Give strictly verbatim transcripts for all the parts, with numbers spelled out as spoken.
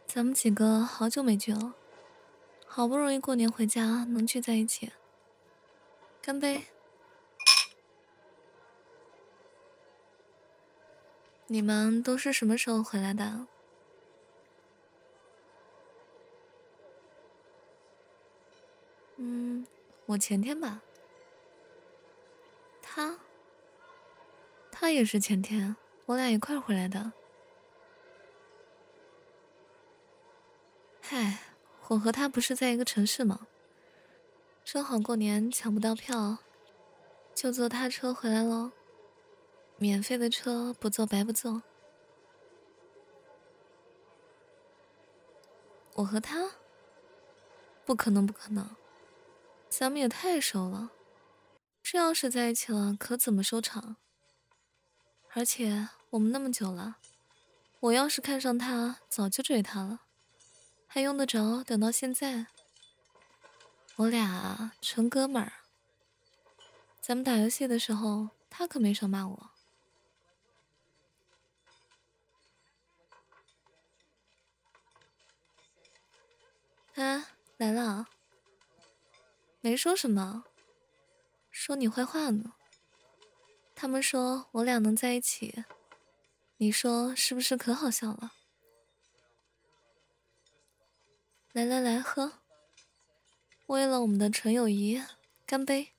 咱们几个好久没聚了，好不容易过年回家能聚在一起，干杯！你们都是什么时候回来的？嗯，我前天吧。他，他也是前天，我俩一块儿回来的。嗨，我和他不是在一个城市吗？正好过年抢不到票，就坐他车回来喽。免费的车不坐白不坐。我和他？不可能，不可能，咱们也太熟了。这要是在一起了，可怎么收场？而且我们那么久了，我要是看上他，早就追他了，还用得着等到现在？我俩纯哥们儿，咱们打游戏的时候，他可没少骂我。啊，来了，没说什么，说你坏话呢。他们说我俩能在一起，你说是不是可好笑了？来来来，喝，为了我们的纯友谊，干杯！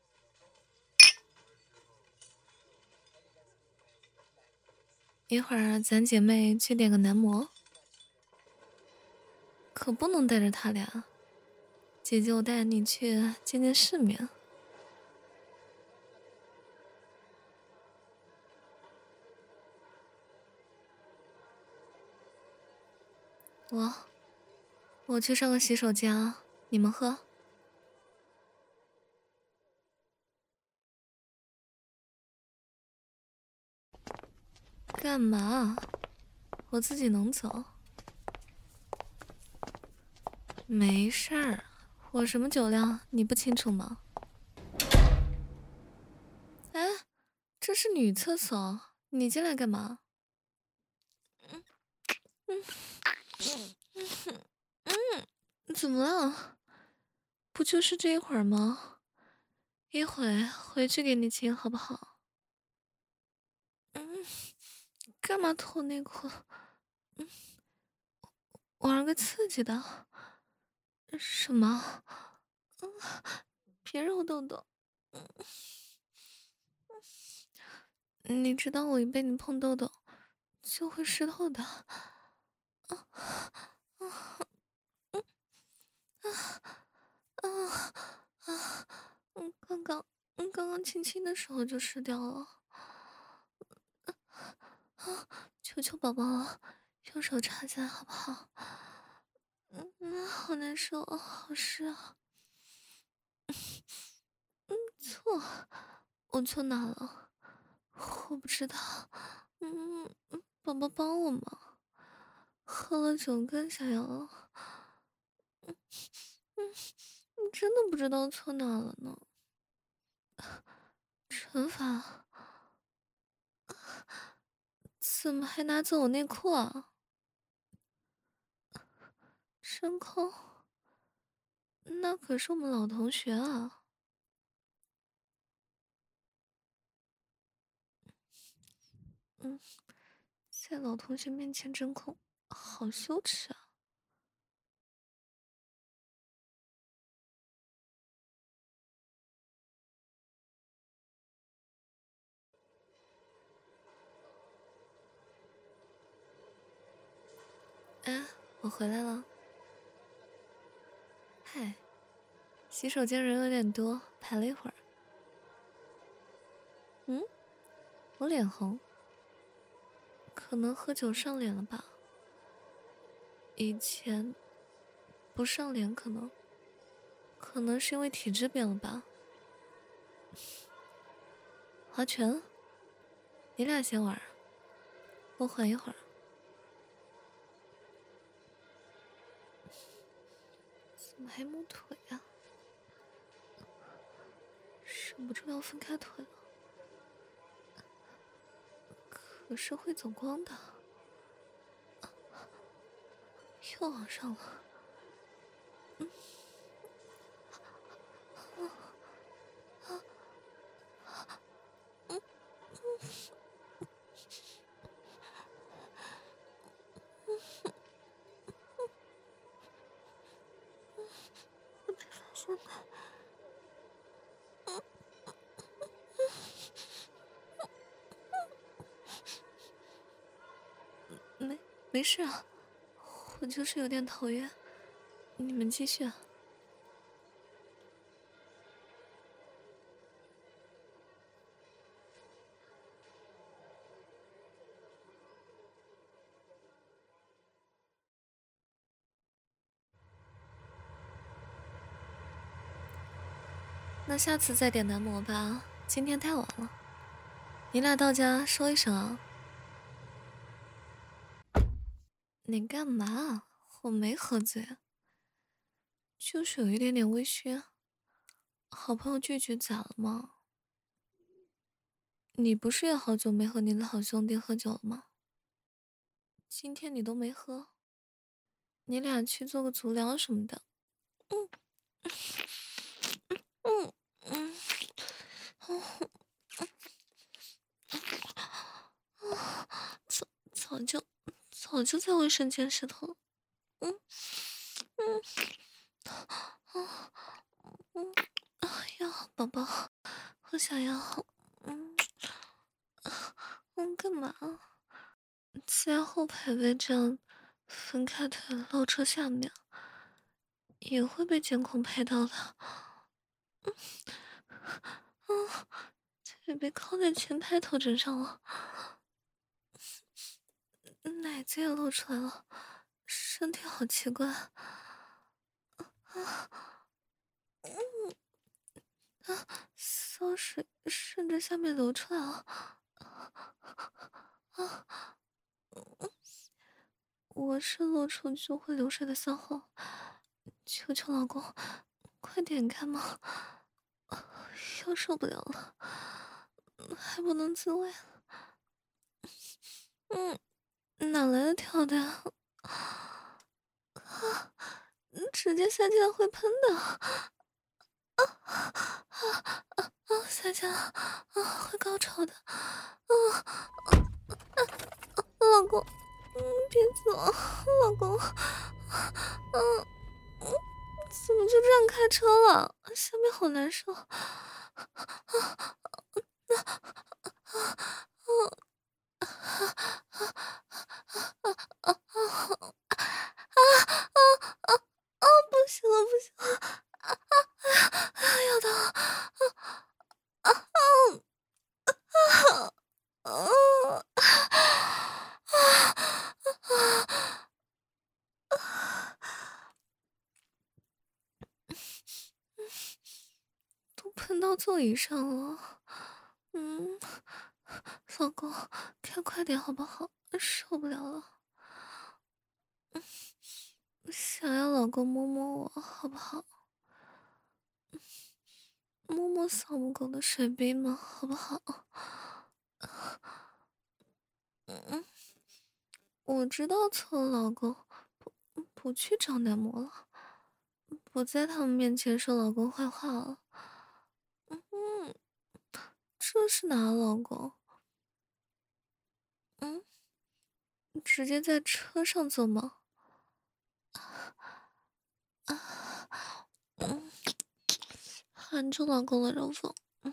一会儿咱姐妹去点个男模，可不能带着他俩。姐姐，我带你去见见世面。我，我去上个洗手间啊，你们喝。干嘛？我自己能走。没事儿，我什么酒量你不清楚吗？哎，这是女厕所，你进来干嘛？嗯嗯嗯嗯，怎么了？不就是这一会儿吗？一会回去给你亲好不好？嗯，干嘛脱内裤？嗯，玩个刺激的。什么？嗯，别揉豆豆。嗯，你知道我一被你碰豆豆就会湿透的。啊啊啊啊啊！嗯，刚刚嗯刚刚亲亲的时候就湿掉了。啊，求求宝宝了，用手插进来好不好？嗯嗯，好难受啊，好湿啊。嗯，错，我错哪了？我不知道。嗯嗯，宝宝帮我嘛。喝了酒更想要了。嗯嗯，你真的不知道错哪了呢？惩罚？怎么还拿走我内裤啊？真空？那可是我们老同学啊。嗯，在老同学面前真空，好羞耻啊！哎，我回来了。嗨，洗手间人有点多，排了一会儿。嗯，我脸红，可能喝酒上脸了吧？以前不上脸，可能，可能是因为体质变了吧？划拳，你俩先玩，我缓一会儿。怎么还摸腿呀、忍不住要分开腿了。可是会走光的。 又往上了。嗯，啊啊嗯我被发现了。没没事啊，我就是有点头晕，你们继续啊。那下次再点男模吧，今天太晚了。你俩到家说一声啊。你干嘛？我没喝醉啊，就是有一点点微醺。好朋友聚聚咋了吗？你不是也好久没和你的好兄弟喝酒了吗？今天你都没喝，你俩去做个足疗什么的。嗯嗯嗯嗯早早就早就在卫生间洗头了。嗯嗯啊嗯，哎呀，宝宝，我想要。嗯嗯，干嘛？前后排位这样分开腿露出下面，也会被监控拍到的。嗯，腿被靠在前排头枕上了，奶子也露出来了，身体好奇怪。啊啊！骚水顺着下面流出来了。啊！我是露出就会流水的骚货，求求老公，快点开嘛！要受不了了，还不能自慰了。嗯，哪来的跳的？啊！直接塞进来会喷的。啊啊啊啊！塞进来啊，会高潮的。啊啊啊！老公，嗯，别走，老公。嗯嗯，怎么就这样开车了？下面好难受。啊啊啊啊！啊啊啊啊！不行了，不行了！啊啊啊！要到了！啊啊啊啊啊！都喷到座椅上了。嗯，老公，开快点好不好？受不了了。想要老公摸摸我好不好？摸摸扫母狗的水杯吗？好不好？嗯，我知道错了，老公，不不去找男模了，不在他们面前说老公坏话了。嗯，这是哪，老公？嗯，直接在车上做吗？啊，嗯，含住老公的肉缝。嗯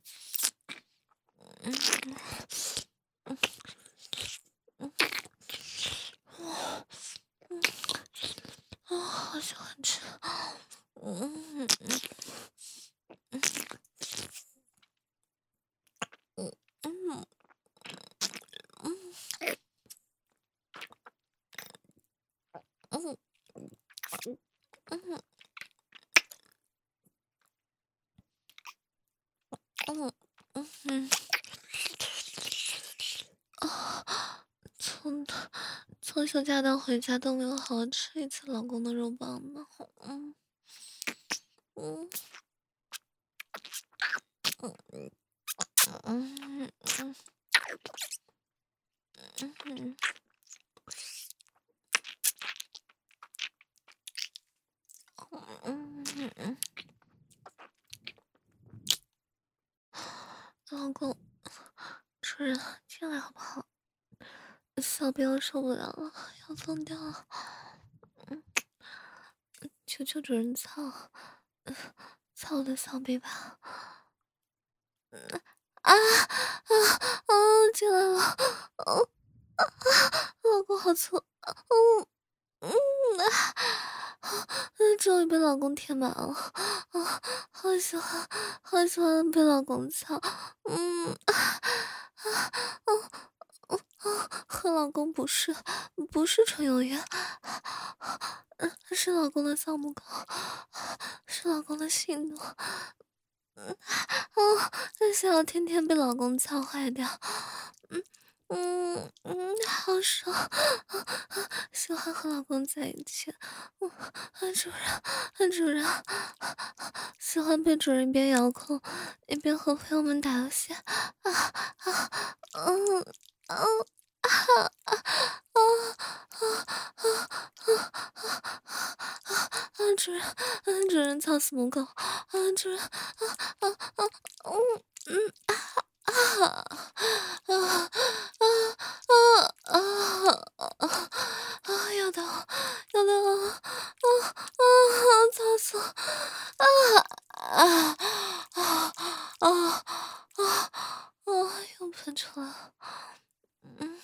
嗯嗯嗯嗯嗯啊，好喜欢吃。嗯嗯嗯嗯嗯嗯嗯嗯嗯嗯啊！从从休假到回家都没有好好吃一次老公的肉棒呢。嗯嗯嗯嗯嗯嗯嗯主人进来好不好？小贝要受不了了，要疯掉了。嗯，求求主人操，操我的小贝吧。啊啊啊！进来了，哦啊啊！老公好粗，嗯嗯啊，终于被老公填满了，啊，好喜欢，好喜欢被老公操，嗯啊啊啊啊！和老公不是不是纯友谊，嗯，是老公的小母狗，是老公的性奴。嗯，哦，就想要天天被老公操坏掉，嗯嗯嗯，好爽，啊啊，喜欢和老公在一起，嗯，啊主人，啊主人，喜欢被主人一边遥控一边和朋友们打游戏，啊啊，嗯嗯。啊啊啊啊啊啊啊！主人，嗯，主人操死母狗，啊，主人，啊啊啊，嗯嗯啊啊啊啊啊啊啊！要到，要到，啊啊！操死，啊啊啊啊啊啊！又喷出来了，嗯。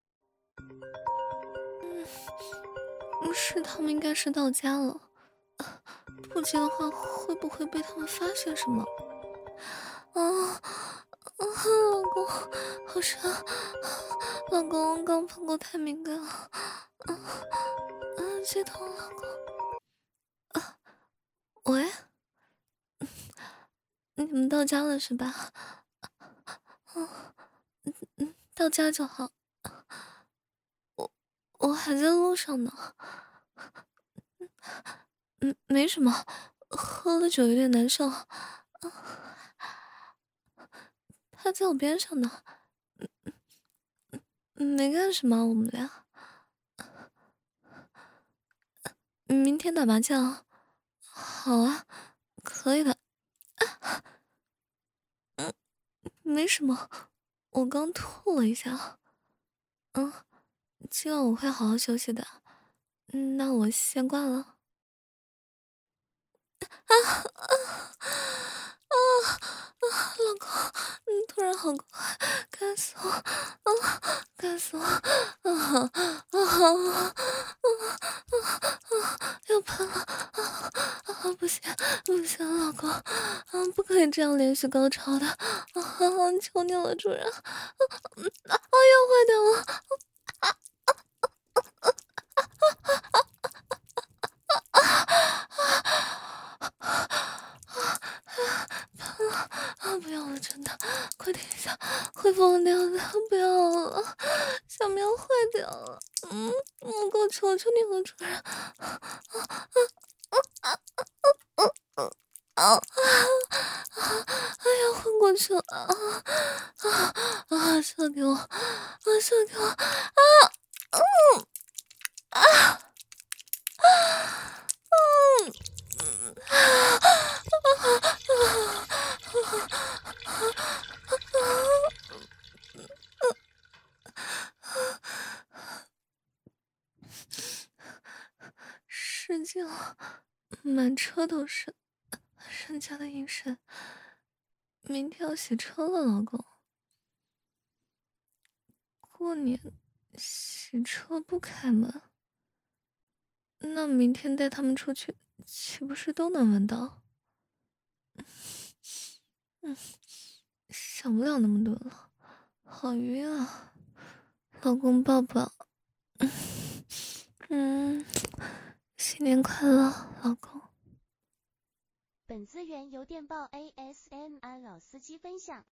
嗯，是他们应该是到家了，啊不急的话会不会被他们发现什么？啊啊，老公，好深，老公刚碰过太敏感了，啊啊，激动了，老公。啊，喂，你们到家了是吧？嗯嗯嗯，到家就好，我我还在路上呢。嗯，没什么，喝了酒有点难受。啊，他在我边上呢，嗯没干什么，我们俩。嗯明天打麻将，好啊，可以的。嗯，没什么，我刚吐了一下。嗯，今晚我会好好休息的。嗯，那我先挂了。啊啊啊啊！老公，嗯，突然好快，干死我！啊，干死我！啊啊啊啊啊！要喷了！啊啊！不行不行，老公，啊，不可以这样连续高潮的！啊，求你了，主人！啊啊！要坏掉了！啊！不要了，真的，快停一下，会疯掉的！不要了，小喵坏掉了！嗯，我够求求你了，主人！啊啊啊啊啊啊！哎呀，昏过去了！啊啊啊！射给我！啊，射给我！啊嗯啊嗯嗯啊使劲了，满车都是，人家的银神，明天要洗车了，老公。过年洗车不开门，那明天带他们出去，岂不是都能闻到？嗯，想不了那么多了，好晕啊！老公抱抱，嗯嗯，新年快乐，老公。 本资源由电报 A S M R 老司机分享。